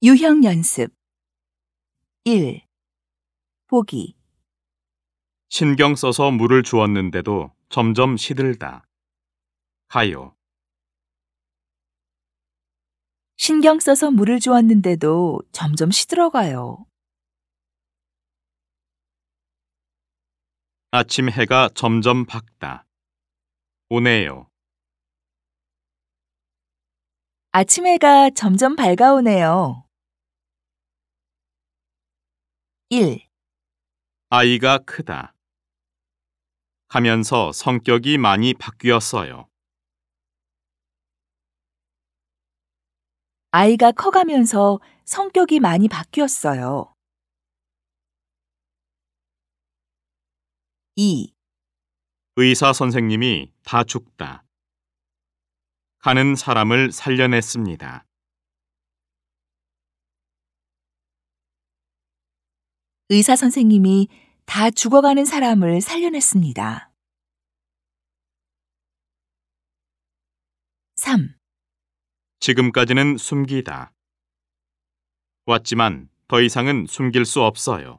유형 연습 1. 보기. 신경 써서 물을 주었는데도 점점 시들다. 가요. 신경 써서 물을 주었는데도 점점 시들어가요. 아침 해가 점점 밝다. 오네요. 아침 해가 점점 밝아오네요. 1. 아이가 크다. 가면서 성격이 많이 바뀌었어요. 아이가 커가면서 성격이 많이 바뀌었어요. 2. 의사 선생님이 다 죽다. 가는 사람을 살려냈습니다. 의사 선생님이 다 죽어가는 사람을 살려냈습니다. 3. 지금까지는 숨기다. 왔지만 더 이상은 숨길 수 없어요.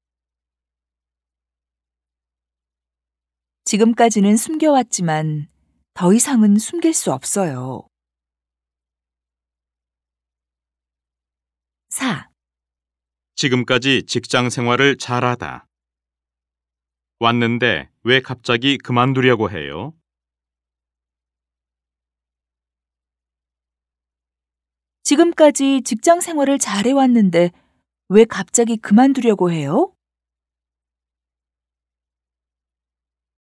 지금까지는 숨겨왔지만 더 이상은 숨길 수 없어요. 4. 지금까지 직장 생활을 잘하다. 왔는데 왜 갑자기 그만두려고 해요? 지금까지 직장 생활을 잘해왔는데 왜 갑자기 그만두려고 해요?